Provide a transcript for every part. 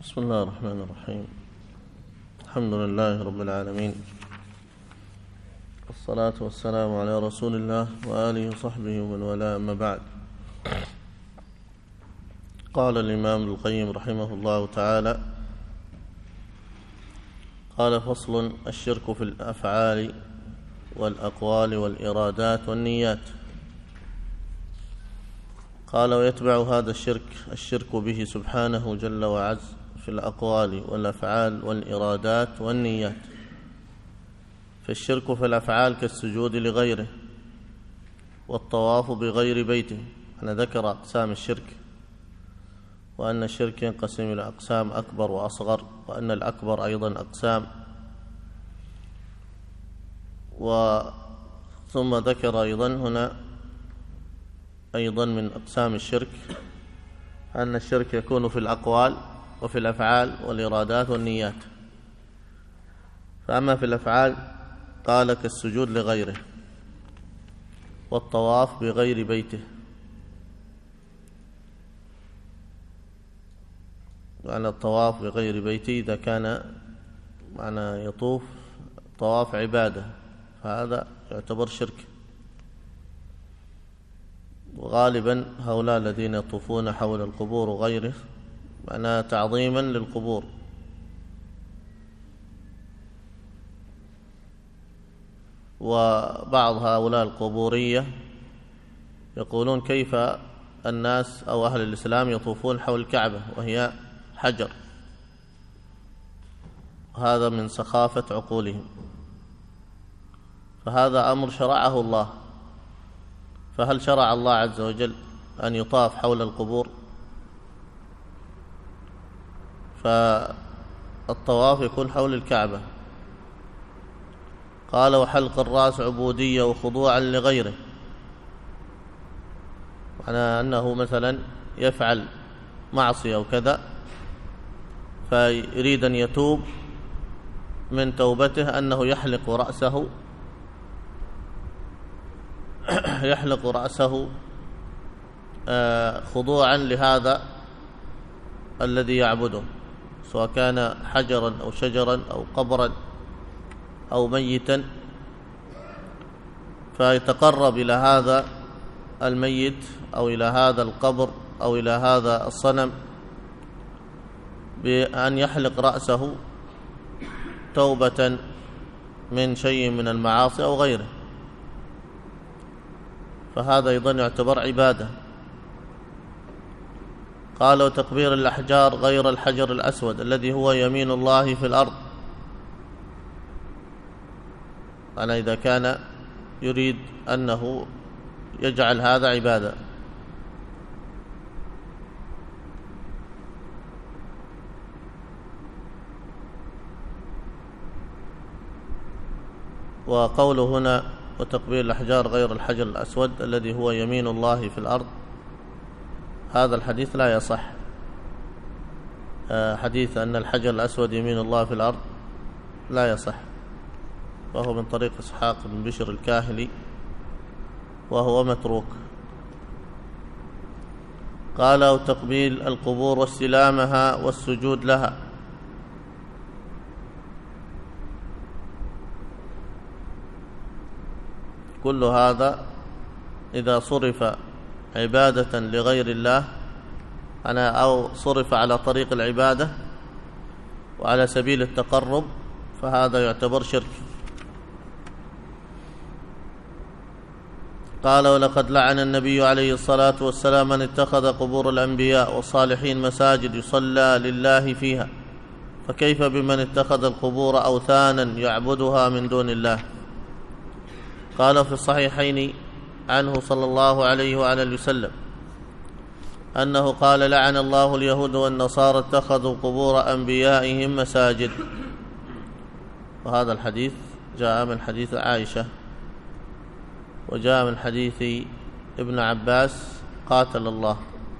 بسم الله الرحمن الرحيم. الحمد لله رب العالمين، والصلاة والسلام على رسول الله وآله وصحبه ومن والاه، أما بعد. قال الإمام ابن القيم رحمه الله تعالى: قال: فصل: الشرك في الأفعال والأقوال والإرادات والنيات. قال: ويتبع هذا الشرك به سبحانه جل وعز في الأقوال والأفعال والإرادات والنيات. فالشرك في الأفعال كالسجود لغيره والطواف بغير بيته. أنا ذكر أقسام الشرك، وأن الشرك ينقسم إلى أقسام أكبر وأصغر، وأن الأكبر أيضا أقسام، ثم ذكر أيضا هنا أيضا من أقسام الشرك أن الشرك يكون في الأقوال وفي الأفعال والإرادات والنيات. فأما في الأفعال قال: كالسجود لغيره والطواف بغير بيته. معنى الطواف بغير بيته إذا كان معنى يطوف طواف عبادة، فهذا يعتبر شرك. وغالبا هؤلاء الذين يطوفون حول القبور وغيره معناه تعظيما للقبور. وبعض هؤلاء القبورية يقولون: كيف الناس أو أهل الإسلام يطوفون حول الكعبة وهي حجر؟ هذا من سخافة عقولهم. فهذا أمر شرعه الله. فهل شرع الله عز وجل أن يطاف حول القبور؟ فالطواف يكون حول الكعبة. قال: وحلق الرأس عبودية وخضوعا لغيره. معنى أنه مثلا يفعل معصية أو كذا فيريد أن يتوب، من توبته أنه يحلق رأسه خضوعا لهذا الذي يعبده، سواء كان حجرا أو شجرا أو قبرا أو ميتا، فيتقرب إلى هذا الميت أو إلى هذا القبر أو إلى هذا الصنم بأن يحلق رأسه توبة من شيء من المعاصي أو غيره. فهذا أيضا يعتبر عبادة. قال: وتكبير الأحجار غير الحجر الأسود الذي هو يمين الله في الأرض. أنا إذا كان يريد أنه يجعل هذا عبادة. وقوله هنا: وتكبير الأحجار غير الحجر الأسود الذي هو يمين الله في الأرض، هذا الحديث لا يصح. حديث أن الحجر الأسود يمين الله في الأرض لا يصح، وهو من طريق إسحاق بن بشر الكاهلي، وهو متروك. قال: وتقبيل القبور واستلامها والسجود لها. كل هذا إذا صرف عبادة لغير الله أو صرف على طريق العبادة وعلى سبيل التقرب، فهذا يعتبر شرك. قال: ولقد لعن النبي عليه الصلاة والسلام من اتخذ قبور الأنبياء والصالحين مساجد يصلى لله فيها، فكيف بمن اتخذ القبور أوثانا يعبدها من دون الله؟ قال: في الصحيحين عنه صلى الله عليه وعلى وسلم أنه قال: لعن الله اليهود والنصارى اتخذوا قبور أنبيائهم مساجد. وهذا الحديث جاء من حديث عائشة، وجاء من حديث ابن عباس قاتل الله.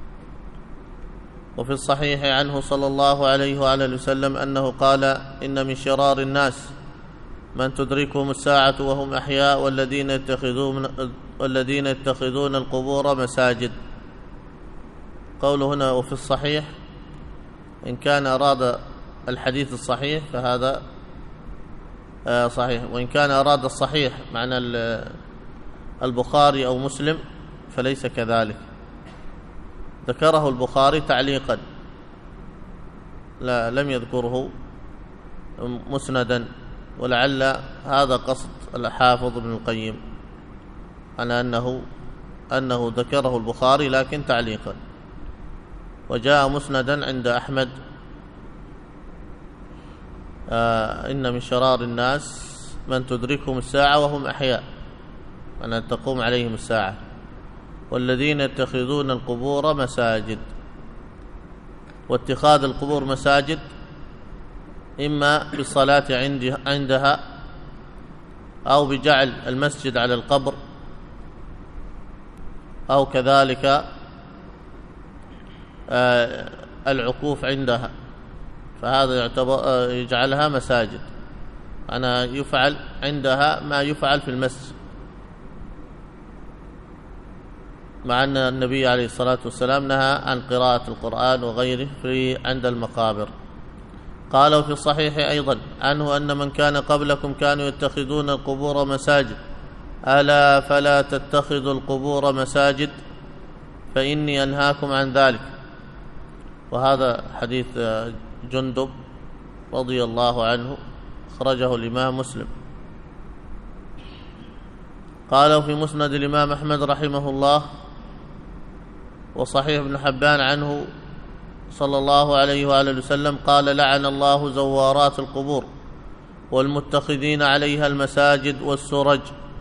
وفي الصحيح عنه صلى الله عليه وعلى وسلم أنه قال: إن من شرار الناس من تدركهم الساعة وهم أحياء والذين يتخذون القبور مساجد. قوله هنا وفي الصحيح إن كان أراد الحديث الصحيح فهذا صحيح، وإن كان أراد الصحيح معنى البخاري أو مسلم فليس كذلك. ذكره البخاري تعليقا، لم يذكره مسندا، ولعل هذا قصد الحافظ ابن القيم على أنه ذكره البخاري لكن تعليقا. وجاء مسندا عند أحمد: إن من شرار الناس من تدركهم الساعة وهم أحياء، أن تقوم عليهم الساعة، والذين يتخذون القبور مساجد. واتخاذ القبور مساجد إما بالصلاة عندها أو بجعل المسجد على القبر، أو كذلك العكوف عندها، فهذا يجعلها مساجد. أنا يفعل عندها ما يفعل في المسجد، مع أن النبي عليه الصلاة والسلام نهى عن قراءة القرآن وغيره عند المقابر. قالوا في الصحيح أيضا عنه أن من كان قبلكم كانوا يتخذون القبور مساجد، ألا فلا تتخذوا القبور مساجد فإني أنهاكم عن ذلك. وهذا حديث جندب رضي الله عنه، أخرجه الإمام مسلم. قالوا في مسند الإمام أحمد رحمه الله وصحيح ابن حبان عنه صلى الله عليه وآله وسلم قال: لعن الله زوارات القبور والمتخذين عليها المساجد والسرج.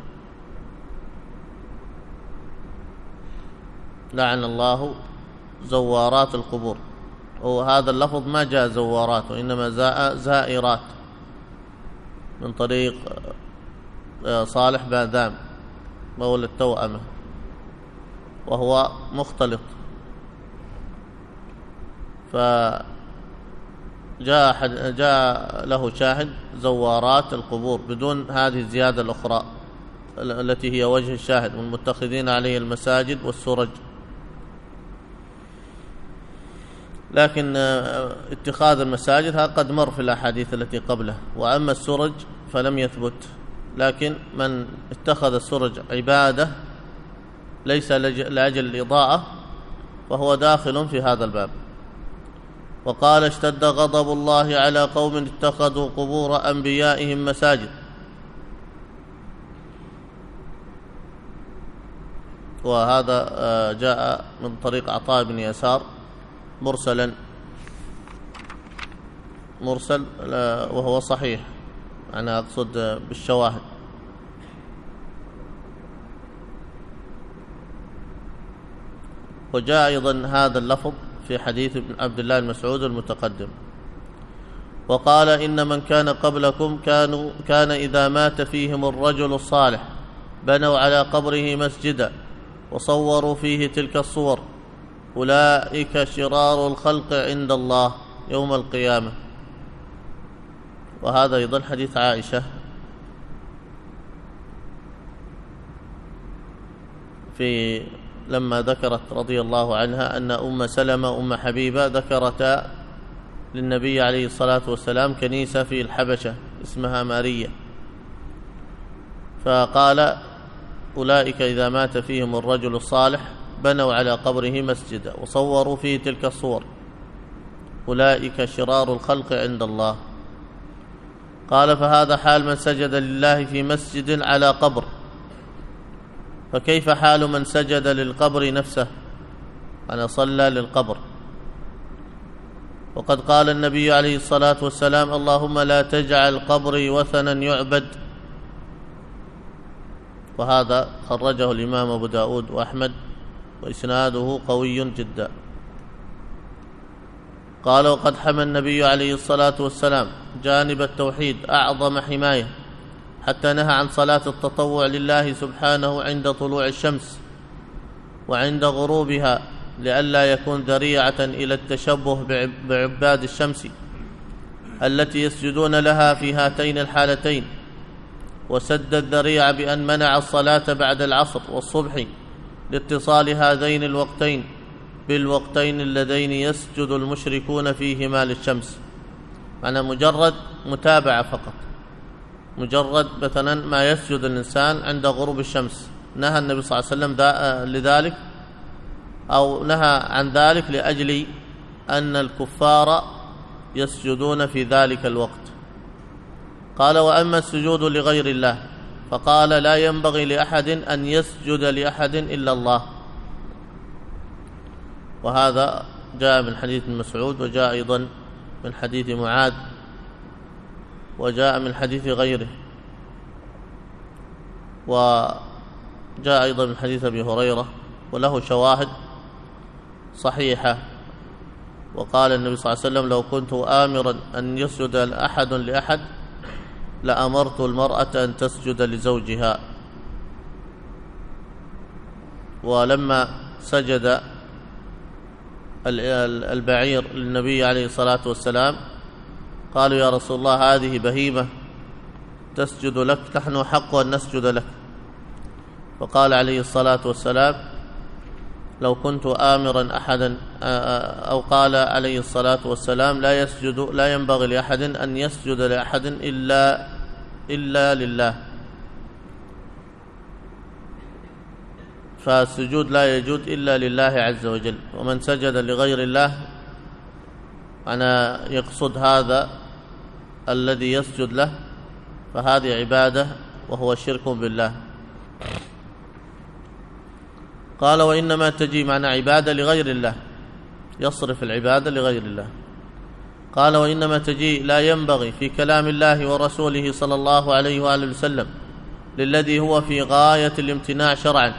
لعن الله زوارات القبور، وهذا اللفظ ما جاء زوارات، وإنما زائرات من طريق صالح باذام مولى التوأمة، وهو مختلط، فجاء له شاهد زوارات القبور بدون هذه الزيادة الأخرى التي هي وجه الشاهد: والمتخذين عليه المساجد والسرج. لكن اتخاذ المساجد هذا قد مر في الأحاديث التي قبله، وأما السرج فلم يثبت. لكن من اتخذ السرج عبادة ليس لأجل الإضاءة فهو داخل في هذا الباب. وقال: اشتد غضب الله على قوم اتخذوا قبور أنبيائهم مساجد. وهذا جاء من طريق عطاء بن يسار مرسل، وهو صحيح، أنا أقصد بالشواهد. وجاء أيضا هذا اللفظ في حديث ابن عبد الله المسعود المتقدم. وقال: إن من كان قبلكم كان إذا مات فيهم الرجل الصالح بنوا على قبره مسجدا وصوروا فيه تلك الصور، أولئك شرار الخلق عند الله يوم القيامة. وهذا أيضا حديث عائشة لما ذكرت رضي الله عنها أن أم سلمة أم حبيبة ذكرتا للنبي عليه الصلاة والسلام كنيسة في الحبشة اسمها مارية، فقال: أولئك إذا مات فيهم الرجل الصالح بنوا على قبره مسجدا وصوروا فيه تلك الصور، أولئك شرار الخلق عند الله. قال: فهذا حال من سجد لله في مسجد على قبر، فكيف حال من سجد للقبر نفسه؟ أنا صلى للقبر. وقد قال النبي عليه الصلاة والسلام: اللهم لا تجعل قبري وثنا يعبد. وهذا خرجه الإمام أبو داود وأحمد، وإسناده قوي جدا. قال: وقد حمى النبي عليه الصلاة والسلام جانب التوحيد أعظم حماية، حتى نهى عن صلاة التطوع لله سبحانه عند طلوع الشمس وعند غروبها، لئلا يكون ذريعة إلى التشبه بعباد الشمس التي يسجدون لها في هاتين الحالتين، وسد الذريعة بأن منع الصلاة بعد العصر والصبح لاتصال هذين الوقتين، بالوقتين اللذين يسجد المشركون فيهما للشمس، معنى مجرد متابعة فقط، مجرد مثلا ما يسجد الإنسان عند غروب الشمس، نهى النبي صلى الله عليه وسلم لذلك، أو نهى عن ذلك لأجل أن الكفار يسجدون في ذلك الوقت. قال: وأما السجود لغير الله فقال: لا ينبغي لأحد أن يسجد لأحد إلا الله. وهذا جاء من حديث ابن مسعود، وجاء أيضا من حديث معاذ، وجاء من حديث غيره، وجاء أيضا من حديث أبي هريرة، وله شواهد صحيحة. وقال النبي صلى الله عليه وسلم: لو كنت آمرا أن يسجد أحد لأحد لأمرت المرأة أن تسجد لزوجها. ولما سجد البعير للنبي عليه الصلاة والسلام قالوا: يا رسول الله، هذه بهيمة تسجد لك، نحن حق أن نسجد لك. فقال عليه الصلاة والسلام: لو كنت آمرا أحدا، أو قال عليه الصلاة والسلام: لا ينبغي لأحد أن يسجد لأحد إلا لله. فالسجود لا يجوز إلا لله عز وجل، ومن سجد لغير الله أنا يقصد هذا الذي يسجد له، فهذه عبادة وهو شرك بالله. قال: وإنما تجي معنى عبادة لغير الله، يصرف العبادة لغير الله. قال: وإنما تجي لا ينبغي في كلام الله ورسوله صلى الله عليه وآله وسلم للذي هو في غاية الامتناع شرعا.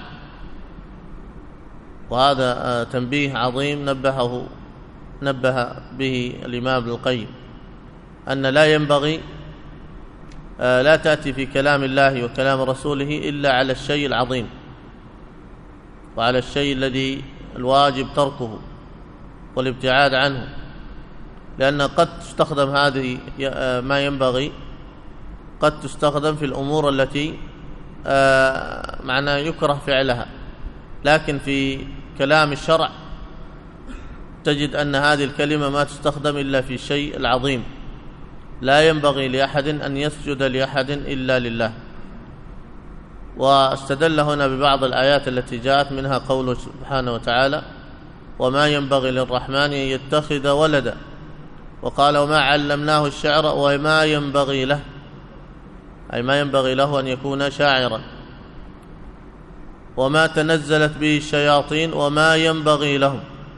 وهذا تنبيه عظيم نبه به الإمام ابن القيم، أن لا ينبغي، لا تأتي في كلام الله وكلام رسوله إلا على الشيء العظيم، وعلى الشيء الذي الواجب تركه والابتعاد عنه، لأن قد تستخدم هذه ما ينبغي، قد تستخدم في الأمور التي معنى يكره فعلها، لكن في كلام الشرع تجد أن هذه الكلمة ما تستخدم إلا في الشيء العظيم. لا ينبغي لأحد أن يسجد لأحد إلا لله. واستدل هنا ببعض الآيات التي جاءت، منها قوله سبحانه وتعالى: وما ينبغي للرحمن أن يتخذ ولدا. وقال: وما علمناه الشعر وما ينبغي له، أي ما ينبغي له أن يكون شاعرا. وما تنزلت به الشياطين وما ينبغي لهم،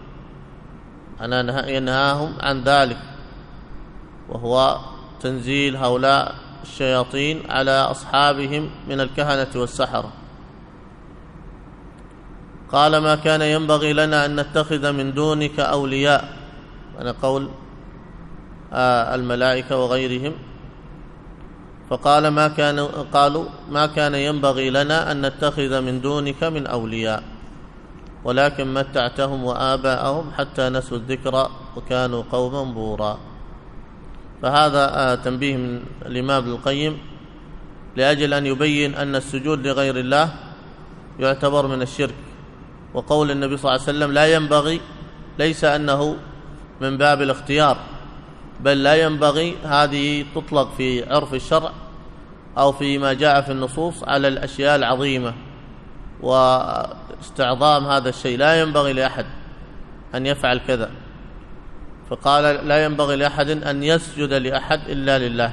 أنا ينهاهم عن ذلك، وهو تنزيل هؤلاء الشياطين على أصحابهم من الكهنة والسحرة. قال: ما كان ينبغي لنا أن نتخذ من دونك أولياء، أنا قول الملائكة وغيرهم. فقال: قالوا: ما كان ينبغي لنا أن نتخذ من دونك من أولياء، ولكن متعتهم وآباءهم حتى نسوا الذكر وكانوا قوما بورا. فهذا تنبيه من الإمام ابن القيم لأجل أن يبين أن السجود لغير الله يعتبر من الشرك. وقول النبي صلى الله عليه وسلم لا ينبغي ليس أنه من باب الاختيار، بل لا ينبغي هذه تطلق في عرف الشرع أو فيما جاء في النصوص على الأشياء العظيمة واستعظام هذا الشيء. لا ينبغي لأحد أن يفعل كذا، فقال: لا ينبغي لأحد أن يسجد لأحد إلا لله.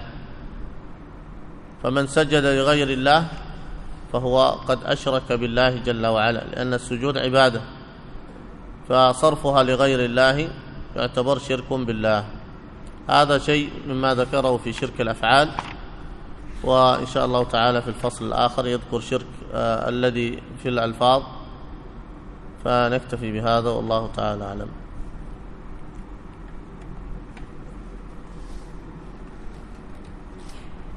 فمن سجد لغير الله فهو قد أشرك بالله جل وعلا، لأن السجود عبادة، فصرفها لغير الله يعتبر شرك بالله. هذا شيء مما ذكره في شرك الأفعال، وإن شاء الله تعالى في الفصل الآخر يذكر شرك الذي في الألفاظ. فنكتفي بهذا، والله تعالى أعلم.